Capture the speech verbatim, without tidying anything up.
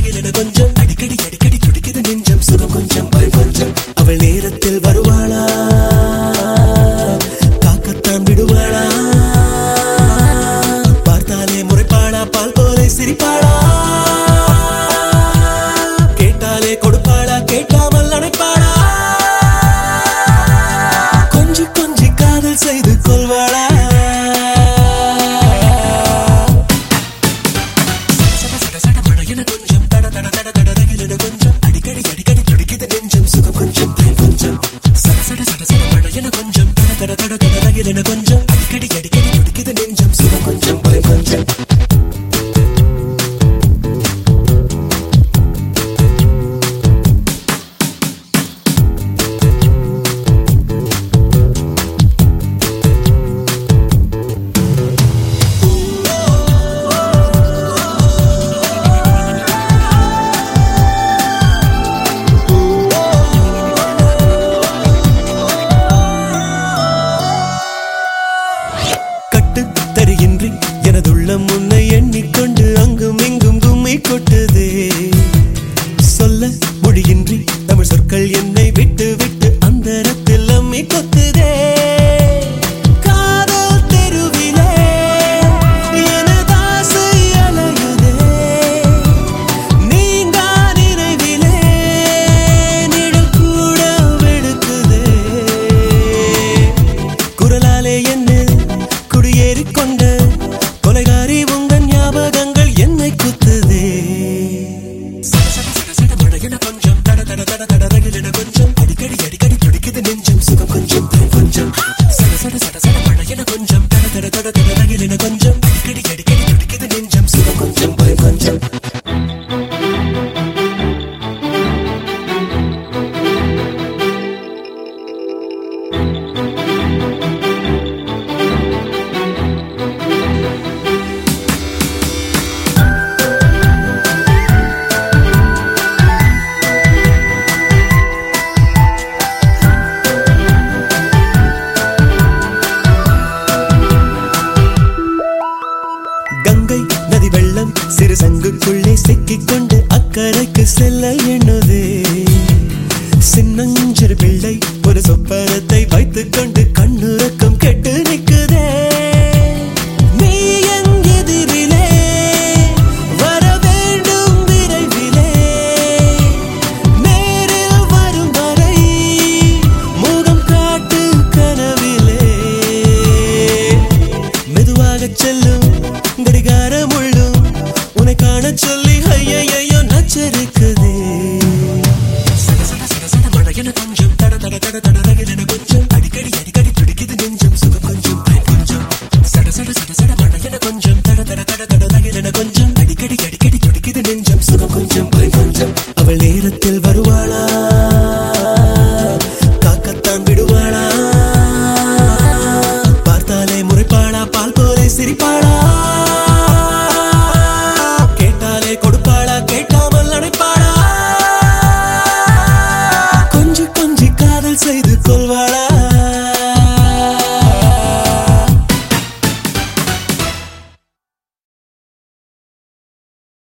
தடதடகிலன கொஞ்சம் அடிக்கடி அடிக்கடி துடிக்குது நெஞ்சம் சுகம் கொஞ்சம் பயம் கொஞ்சம் அவள் நேரத்தில் வருவாளா காக்கத்தான் விடுவாளா பார்த்தாலே முறைப்பாளா பால் போலே சிரிப்பாளா கேட்டாலே கொடுப்பாளா கேட்காமல் அணைப்பாளா கொஞ்சி கொஞ்சி காதல் செய்து கொள்வாளா கொஞ்சம் தட தட தட தடதகிலன கொஞ்சம் அடிக்கடி அடிக்கடி துடிக்குது நெஞ்சம் சுகம் கொஞ்சம் பயம் கொஞ்சம் சட சட சட சட மழையன கொஞ்சம் தட தட தட தடதகிலன கொஞ்சம் அடிக்கடி அடிக்கடி துடிக்குது நெஞ்சம் சுகம் கொஞ்சம் பயம் கொஞ்சம் தரியின்றி எனதுள்ளம் உன்னை எண்ணிக்கொண்டு அங்கும் இங்கும் கும்மி கொட்டுதே சொல்ல மொழியின்றி தமிழ் சொற்கள் என்னை விட்டு விட்டு அந்தரத்தில் அம்மி கொத்துதே காதல் தெருவிலே எனதாசை அலையுதே நீங்கா நினைவிலே நிழல் கூட வெடுக்குதே குரலாலே என்ன குடியேறிக்கொண்ட கொலைகாரி உங்கள் ஞாபகங்கள் என்னை குத்துதே கொஞ்சம் தட தட தட தடதகிலன கொஞ்சம் அடிக்கடி அடிக்கடி துடிக்குது நெஞ்சம் சுகம் கொஞ்சம் பயம் கொஞ்சம் சட சட சட சட மழையன கொஞ்சம் தட தட தட தடதகிலன கொஞ்சம் அடிக்கடி அடிக்கடி துடிக்குது நெஞ்சம் சுகம் கொஞ்சம் பயம் கொஞ்சம் கங்கை நதி வெள்ளம் சிறு சங்குக்குள்ளே சிக்கிக்கொண்டு அக்கறைக்கு செல்ல எண்ணுதே சின்னஞ்சிறு பிள்ளை ஒரு சொப்பனத்தை வைத்துக் கொண்டு கண்ணுறக்கம் கெட்டு நிற்குதே நீ எங்கெதிரிலே வர வேண்டும் விரைவிலே நேரில் வரும் வரை முகம் காட்டு கனவிலே மெதுவாக செல்லும் கடிகாரம் உள்ளும் உன்னை காண சொல்லி ஐயையோ நச்சரிக்குதே சட சட சட சட மழையன கொஞ்சம் தட தட தட தடதகிலன கொஞ்சம் அடிக்கடி அடிக்கடி துடிக்குது நெஞ்சம் சுகம் கொஞ்சம் பயம் கொஞ்சம் சட சட சட சட மழையன கொஞ்சம் தட தட தட தடதகிலன கொஞ்சம் அடிக்கடி அடிக்கடி துடிக்குது நெஞ்சம் சுகம் கொஞ்சம் பயம் கொஞ்சம் அவள் நேரத்தில் வருவாளா காக்கத்தான் விடுவாளா பார்த்தாலே முறைப்பாளா பால் போலே சிரிப்பாளா கொடுப்பாளா கேட்காமல் அணைப்பாளா கொஞ்சி கொஞ்சி காதல் செய்து கொள்வாள்